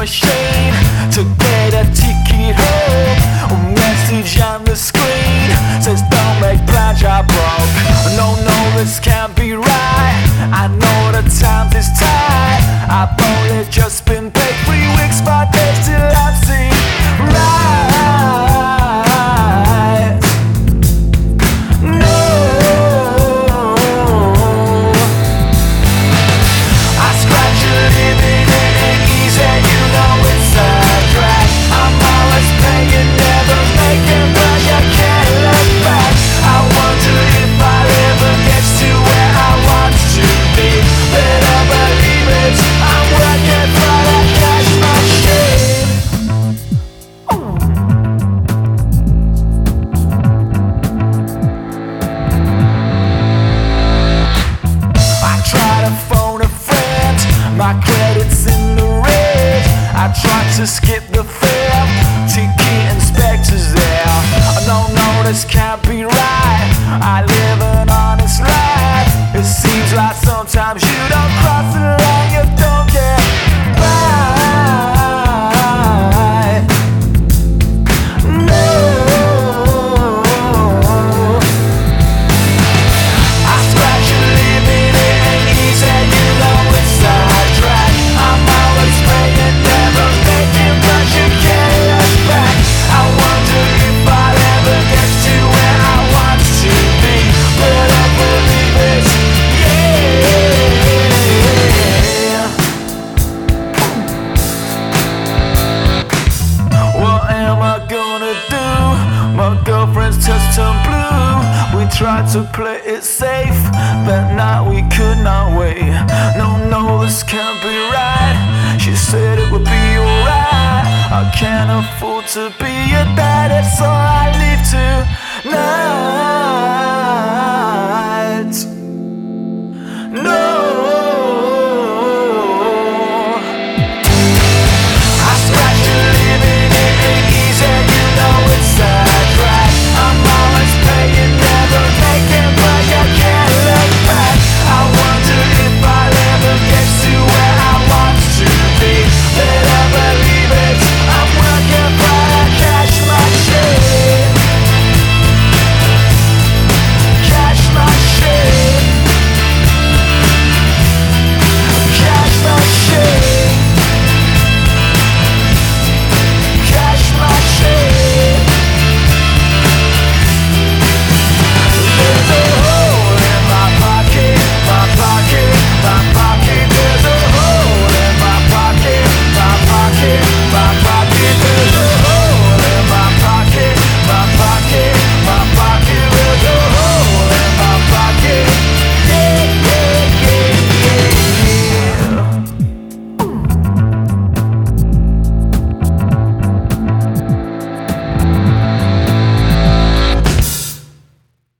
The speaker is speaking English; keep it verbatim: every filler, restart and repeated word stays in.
machine to get a ticket home. A message on the screen says don't make plans, you're broke. No, no, this can't be right. I know the times is tight. I've only just been paid three weeks, five days till I'm seen right. No, I scratch a living in an easy, you know it's a drag. I'm always paying, never making, but you can't look back. I wonder if I'll ever get to where I want to be. Better believe it, I'm working for that cash machine. I try to phone a friend, my credit's in the red. I try to skip the fare, ticket inspector's there. No, no, this can't be right. I live an honest life. It seems like sometimes you don't cross the line, you don't get by. No, I scratch a living, it ain't easy, you know it's a drag. I'm always paying, never making, but you can't look back. I wonder if I'll ever get to where I want to be. But I believe it, yeah. What am I gonna do? My girlfriend's just turned blue. We tried to play it safe, but now we could not wait. No, no, this can't be right. She said it would be alright. I can't afford to be your dad, so I leave tonight.